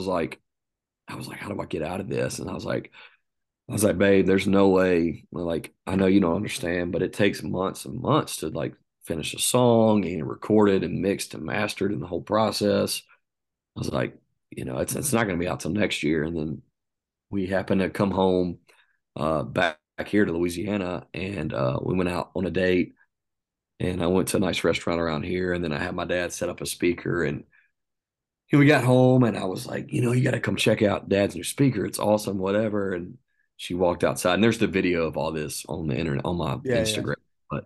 I was like, how do I get out of this? And I was like, babe, there's no way. Like, I know you don't understand, but it takes months and months to like finish a song and record it and mixed and mastered and the whole process. I was like, it's not going to be out till next year. And then we happened to come home back here to Louisiana, and we went out on a date, and I went to a nice restaurant around here, and then I had my dad set up a speaker, and we got home, and I was like, you got to come check out Dad's new speaker. It's awesome, whatever. And she walked outside, and there's the video of all this on the internet on my Yeah, yeah, Instagram. But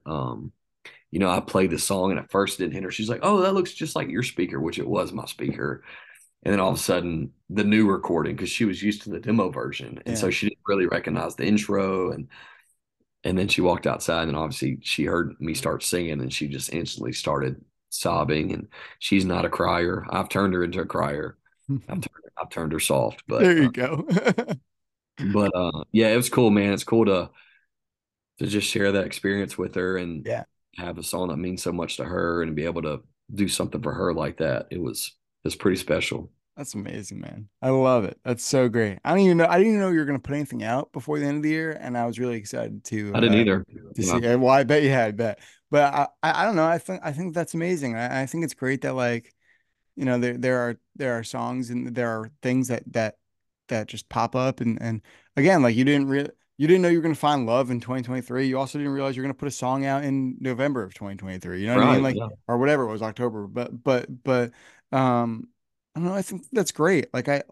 I played the song, and at first it didn't hit her. She's like, "Oh, that looks just like your speaker," which it was my speaker. And then all of a sudden, the new recording, because she was used to the demo version, and so yeah. she didn't really recognize the intro. And then she walked outside, and obviously she heard me start singing, and she just instantly started sobbing. And she's not a crier. I've turned her into a crier. I've turned her soft, but There you go. yeah, it was cool, man. It's cool to just share that experience with her and Yeah. have a song that means so much to her and be able to do something for her like that. It's pretty special. That's amazing, man. I love it. That's so great. I didn't even know you were gonna put anything out before the end of the year, and I was really excited I didn't either. to see. Well, I bet you had, bet. But I don't know. I think that's amazing. I think it's great that like there are songs and there are things that just pop up and again like you didn't know you were going to find love in 2023. You also didn't realize you're going to put a song out in November of 2023. You know what I mean? Right. Like Yeah. or whatever it was, October. But I don't know. I think that's great.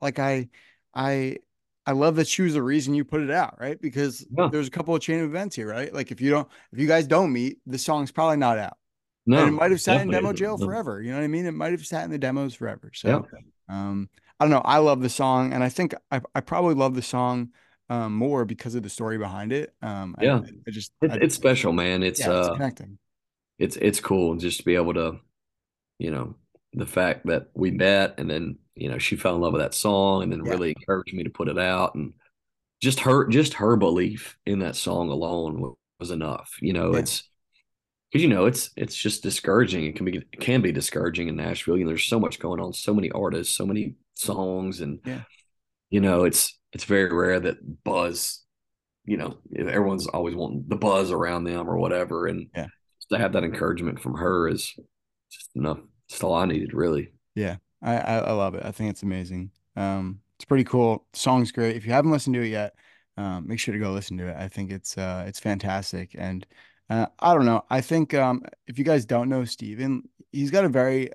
I I love that she was the reason you put it out, right? Because Yeah. there's a couple of chain of events here, right? Like if you guys don't meet, the song's probably not out. And it No, might have sat in definitely demo isn't. jail No. forever. You know what I mean? It might have sat in the demos forever. Yeah. So, I don't know. I love the song, and I think I probably love the song more because of the story behind it. Yeah. I just, It's special, man. yeah, it's connecting. It's cool just to be able to, you know, the fact that we met and then, she fell in love with that song and then Yeah, really encouraged me to put it out. And just her belief in that song alone was enough. yeah, It's because it's just discouraging. It can be discouraging in Nashville. There's so much going on, so many artists, so many songs, and yeah, it's very rare that buzz. Everyone's always wanting the buzz around them or whatever, and yeah, to have that encouragement from her is just enough. It's all I needed, really. yeah. I love it. I think it's amazing. It's pretty cool. The song's great. If you haven't listened to it yet, make sure to go listen to it. I think it's fantastic. And I don't know. I think if you guys don't know Steven, he's got a very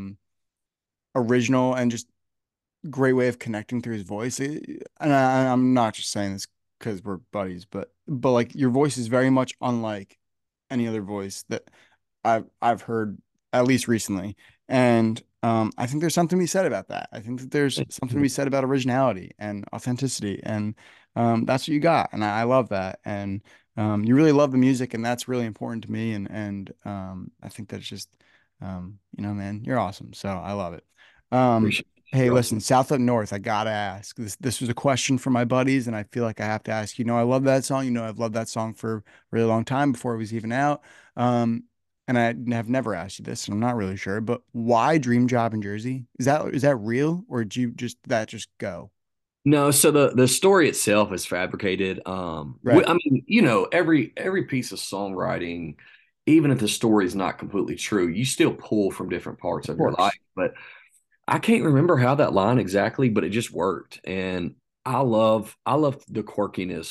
original and just great way of connecting through his voice. And I'm not just saying this because we're buddies, but like your voice is very much unlike any other voice that I've heard at least recently. And I think there's something to be said about that. I think that there's something to be said about originality and authenticity, and that's what you got, and I love that. And you really love the music, and that's really important to me. And I think that's just man, you're awesome. So I love it. Um, Appreciate it. Hey, You're listen, awesome. South Up North, I gotta ask. This was a question for my buddies, and I feel like I have to ask. I love that song. I've loved that song for a really long time before it was even out. Um, and I have never asked you this, and I'm not really sure, but why Dream Job in Jersey? Is that real, or did you just go? No, so the story itself is fabricated. Right. I mean, every piece of songwriting, even if the story is not completely true, you still pull from different parts Of of your life. course. But I can't remember how that line exactly, but it just worked. And I love the quirkiness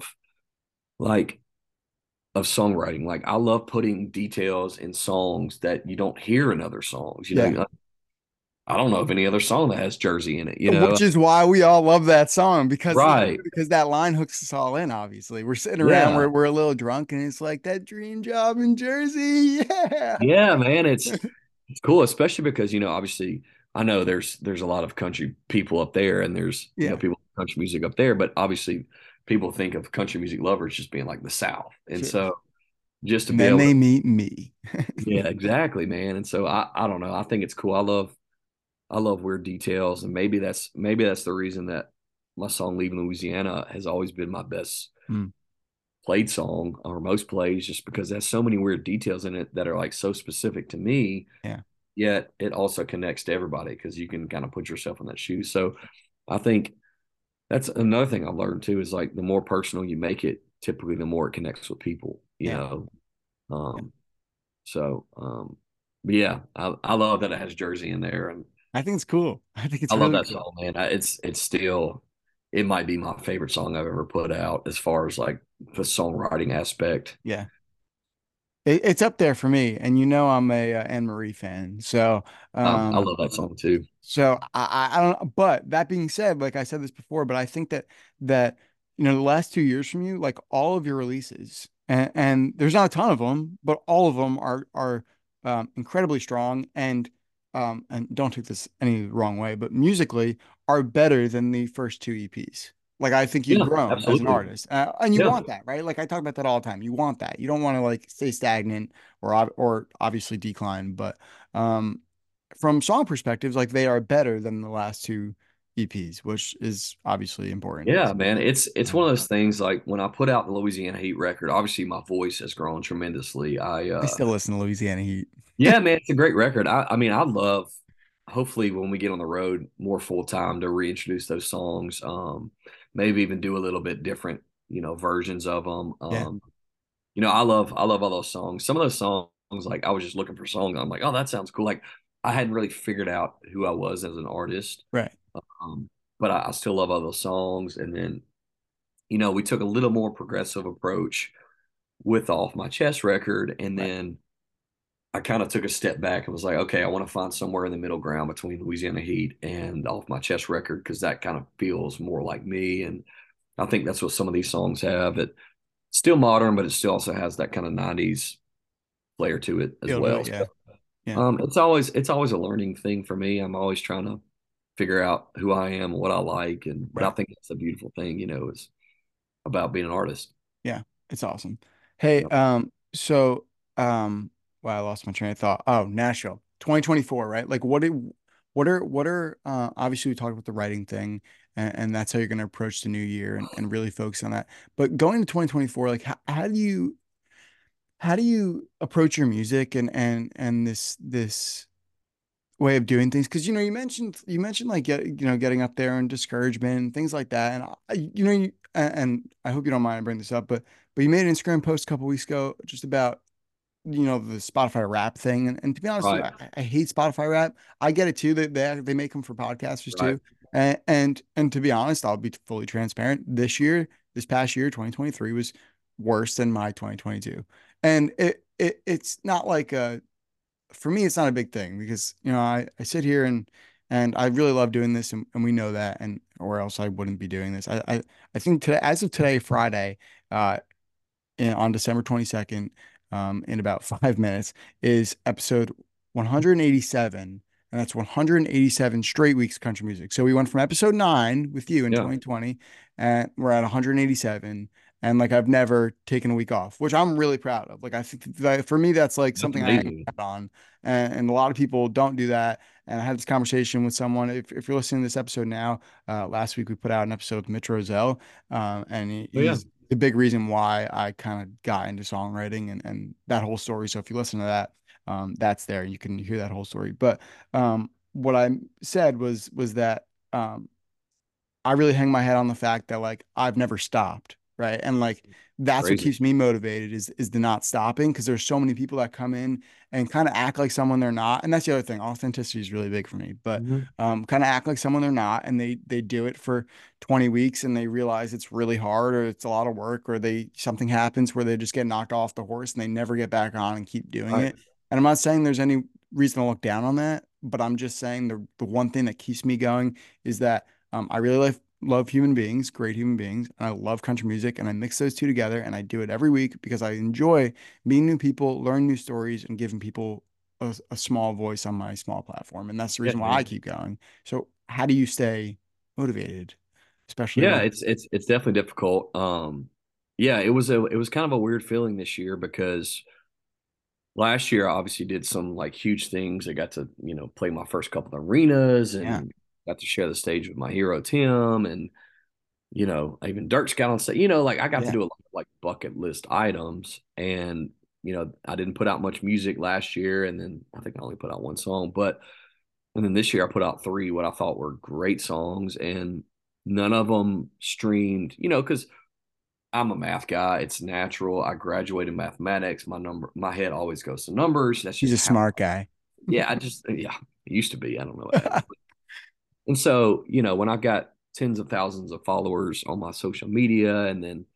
like of songwriting. Like I love putting details in songs that you don't hear in other songs. Yeah. I don't know of any other song that has Jersey in it, Which is why we all love that song Right. because that line hooks us all in, obviously. We're sitting around, Yeah. we're a little drunk, and it's like that dream job in Jersey. Yeah. Yeah, man, it's cool, especially because obviously, I know there's a lot of country people up there, and there's Yeah, people country music up there, but obviously, people think of country music lovers just being like the South, and sure. so just to And be then able to, they meet me. yeah, exactly, man, and so I don't know, I think it's cool. I love weird details, and maybe that's the reason that my song "Leaving Louisiana" has always been my best Mm, played song or most plays, just because there's so many weird details in it that are like so specific to me, yeah, yet it also connects to everybody because you can kind of put yourself in that shoe. So I think that's another thing I've learned too, is like the more personal you make it, typically the more it connects with people, you yeah, know. yeah. Um, so but yeah, I love that it has Jersey in there, and I think it's cool. I think I it's love really that cool. song, man. It's still it might be my favorite song I've ever put out as far as like the songwriting aspect. Yeah. It's up there for me, and I'm a Anne Marie fan. So, I um, love that song too. I don't. But that being said, like I said this before, but I think that the last 2 years from you, like all of your releases, and there's not a ton of them, but all of them are incredibly strong, and don't take this any wrong way, but musically are better than the first two EPs. Like I think you've Yeah, grown as an absolutely. artist, and you Yeah. want that, right? Like I talk about that all the time. You want that. You don't want to like stay stagnant or obviously decline, but um from song perspectives, like they are better than the last two EPs, which is obviously important. Yeah, man. It's one Um, of those things like when I put out the Louisiana Heat record, obviously my voice has grown tremendously. I still listen to Louisiana Heat. Yeah, man, it's a great record. I mean, I love hopefully when we get on the road more full time to reintroduce those songs. Maybe even do a little bit different, versions of them. Yeah, I love all those songs. Some of those songs, like I was just looking for songs. I'm like, oh, that sounds cool. Like I hadn't really figured out who I was as an artist. right. Um, but I still love all those songs. And then, we took a little more progressive approach with Off My Chest record. And Right. then I kind of took a step back and was like, okay, I want to find somewhere in the middle ground between Louisiana Heat and Off My Chest record because that kind of feels more like me. And I think that's what some of these songs have. It's still modern, but it still also has that kind of 90s flair to it as Feel to well. it. Yeah. So, Yeah. it's always a learning thing for me. I'm always trying to figure out who I am, what I like, but I Right. think that's a beautiful thing, is about being an artist. Yeah. It's awesome. Hey, Yep. wow, I lost my train of thought. Oh, Nashville, 2024, right? Like what are obviously we talked about the writing thing, and that's how you're going to approach the new year and really focus on that. But going to 2024, like how do you approach your music and this way of doing things? Because you mentioned like getting up there and discouragement and things like that. And and I hope you don't mind I bring this up, but you made an Instagram post a couple weeks ago just about the Spotify rap thing. And to be honest with you, Right, I hate Spotify rap. I get it too. They make them for podcasters right. too. And to be honest, I'll be fully transparent. This past year, 2023 was worse than my 2022. And it's not like for me, it's not a big thing because I sit here and I really love doing this, and we know that, and or else I wouldn't be doing this. I think today, as of today, Friday, uh, on December 22nd, in about 5 minutes, is episode 187. And that's 187 straight weeks of country music. So we went from episode 9 with you in Yeah, 2020, and we're at 187. And like I've never taken a week off, which I'm really proud of. Like I think that for me, that's like that's something I hang amazing. out on. And a lot of people don't do that. And I had this conversation with someone. If you're listening to this episode now, last week we put out an episode with Mitch Rosell, and Oh yeah, he's the big reason why I kind of got into songwriting and that whole story. So if you listen to that, that's there. You can hear that whole story. But what I said was that I really hang my head on the fact that like I've never stopped, right? And like that's what crazy. keeps me motivated is the not stopping because there's so many people that come in and kind of act like someone they're not. And that's the other thing. Authenticity is really big for me, but Mhm. kind of act like someone they're not, and they do it for 20 weeks and they realize it's really hard or it's a lot of work or they something happens where they just get knocked off the horse and they never get back on and keep doing Right. it. And I'm not saying there's any reason to look down on that, but I'm just saying the one thing that keeps me going is that I really love human beings, great human beings, and I love country music, and I mix those two together, and I do it every week because I enjoy meeting new people, learning new stories, and giving people a small voice on my small platform, and that's the Yeah, reason why I man. keep going. So, how do you stay motivated, especially Yeah, when? it's definitely difficult. Yeah, it was kind of a weird feeling this year because last year I obviously did some like huge things. I got to, play my first couple of arenas Yeah, and got to share the stage with my hero Tim and even Dirk's got on stage. Like I got to yeah, do a lot of like bucket list items and I didn't put out much music last year and then I think I only put out one song, but and then this year I put out three what I thought were great songs and none of them streamed, because I'm a math guy. It's natural. I graduated mathematics. My head always goes to numbers. That's he's just a how, smart guy. yeah, I used to be. I don't know what happened. And so, when I got tens of thousands of followers on my social media, and then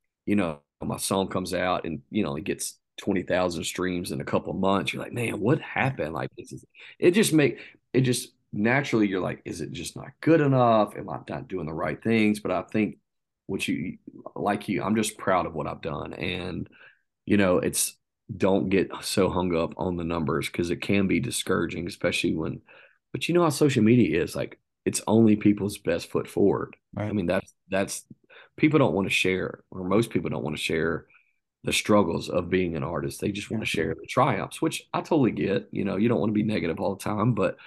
my song comes out and it gets 20,000 streams in a couple of months. You're like, man, what Yeah. happened? Like, it just make it just naturally you're like, is it just not good enough? Am I not doing the right things? But I think what you like you, I'm just proud of what I've done, and it's don't get so hung up on the numbers because it can be discouraging, especially when, but you know how social media is like, it's only people's best foot forward. I Right. mean, that's people don't want to share, or most people don't want to share the struggles of being an artist. They just want Yeah. to share the triumphs, which I totally get. You don't want to be negative all the time, but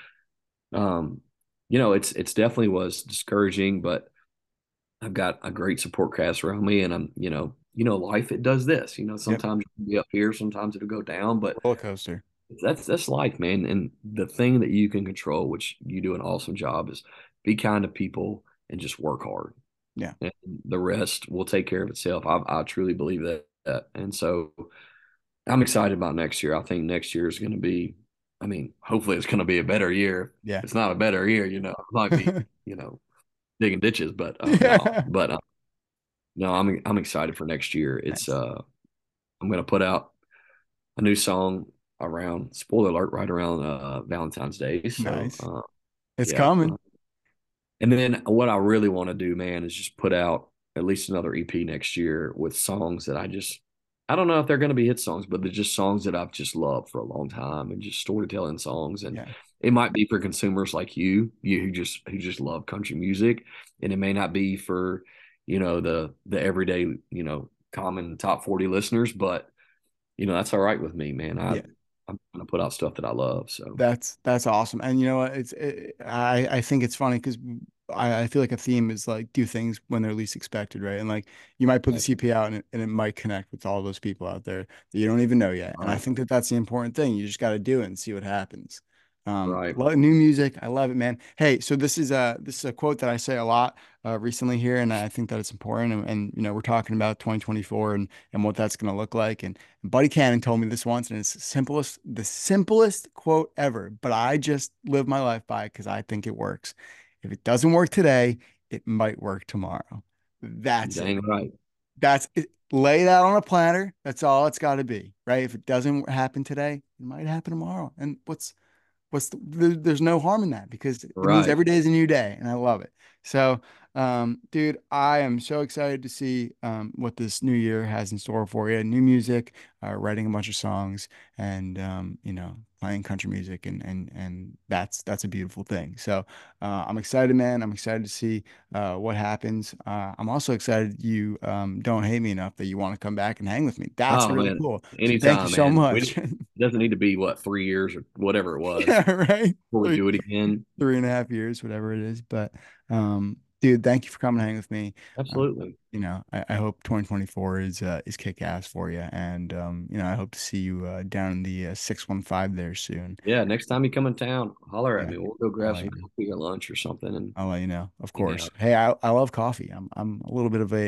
um, it's definitely was discouraging, but I've got a great support cast around me, and life it does this. Yep. Sometimes you'll be up here, sometimes it'll go down, but Roller coaster. that's life, man. And the thing that you can control, which you do an awesome job, is be kind to people and just work hard, Yeah. and the rest will take care of itself. I truly believe that, and so I'm excited about next year. I think next year is going to be, I mean, hopefully it's going to be a better year. Yeah. If it's not a better year, it might be, digging ditches, but no, Yeah. but no, I'm excited for next year. It's Nice. I'm gonna put out a new song around, spoiler alert, right around Valentine's Day. So Nice. It's yeah. coming. And then what I really want to do, man, is just put out at least another EP next year with songs that I don't know if they're going to be hit songs, but they're just songs that I've just loved for a long time, and just storytelling songs. And Yeah. it might be for consumers like you who just love country music, and it may not be for, the everyday, common top 40 listeners, but that's all right with me, man. Yeah. I'm going to put out stuff that I love. So That's awesome. And you know what? I think it's funny because I feel like a theme is like do things when they're least expected, right? And like you might put the right, CP out and it might connect with all those people out there that you don't even know yet. And I right, think that that's the important thing. You just got to do it and see what happens. right. New music. I love it, man. Hey, so this is a quote that I say a lot recently here, and I think that it's important. And we're talking about 2024 and what that's going to look like. And Buddy Cannon told me this once, and it's the simplest quote ever, but I just live my life by it because I think it works. If it doesn't work today, it might work tomorrow. You That's it. dang right. That's it. Lay it out on a platter. That's all it's got to be, right? If it doesn't happen today, it might happen tomorrow. And there's no harm in that because it means Right. every day is a new day, and I love it. So, dude, I am so excited to see what this new year has in store for you. New music, writing a bunch of songs, and playing country music, and that's a beautiful thing. So, I'm excited, man. I'm excited to see what happens. I'm also excited you don't hate me enough that you want to come back and hang with me. That's Oh really man, cool. So, thank you anytime, so man. much. It doesn't need to be what, 3 years or whatever it was Yeah, right. before we Three, do it again. 3.5 years, whatever it is. But dude, thank you for coming to hang with me. Uh, Absolutely. I hope 2024 is kick ass for you. And I hope to see you down in the 615 there soon. Yeah, next time you come in town, holler at Yeah, me. We'll go I'll grab let some you know. coffee or lunch or something and I'll let you know, of hang course. out. Hey, I love coffee. I'm a little bit of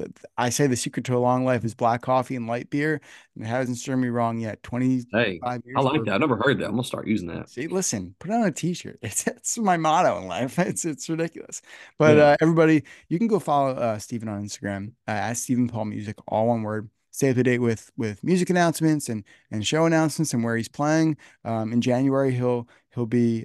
I say the secret to a long life is black coffee and light beer, and it hasn't served me wrong yet. Hey, 25 I years like for that. I've never heard that. I'm gonna start using that. See, listen, put it on a t-shirt. It's my motto in life. It's ridiculous. But Yeah. everybody, you can go follow Steven on Instagram at Stephen Paul Music, all one word. Stay up to date with music announcements and show announcements and where he's playing. In January, he'll be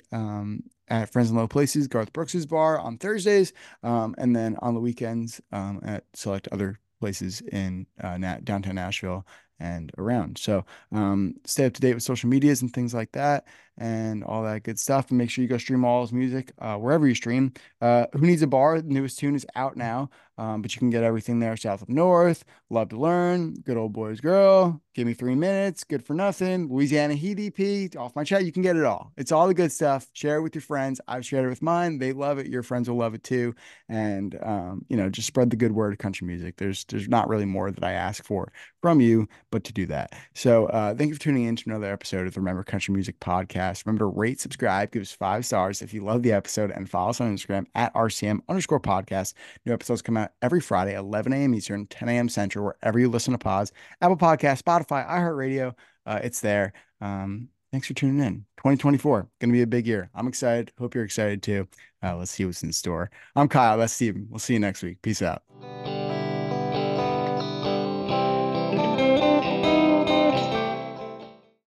at Friends in Low Places, Garth Brooks's bar on Thursdays, and then on the weekends at select other places in downtown Nashville and around. So stay up to date with social medias and things like that and all that good stuff. And make sure you go stream all his music wherever you stream. Who Needs a Bar? The newest tune is out now, but you can get everything there. South of North, Love to Learn, Good Old Boys Girl, Give Me 3 Minutes, Good for Nothing, Louisiana Heat EP, Off My Chat. You can get it all. It's all the good stuff. Share it with your friends. I've shared it with mine. They love it. Your friends will love it too. And just spread the good word of country music. There's not really more that I ask for from you but to do that. So thank you for tuning in to another episode of the Remember Country Music Podcast. Remember to rate, subscribe, give us 5 stars if you love the episode, and follow us on Instagram at RCM_podcast. New episodes come out every Friday, 11 a.m. Eastern, 10 a.m. Central, wherever you listen to pods. Apple Podcasts, Spotify, iHeartRadio. It's there. Thanks for tuning in. 2024, going to be a big year. I'm excited. Hope you're excited too. Let's see what's in store. I'm Kyle. That's Steven. We'll see you next week. Peace out.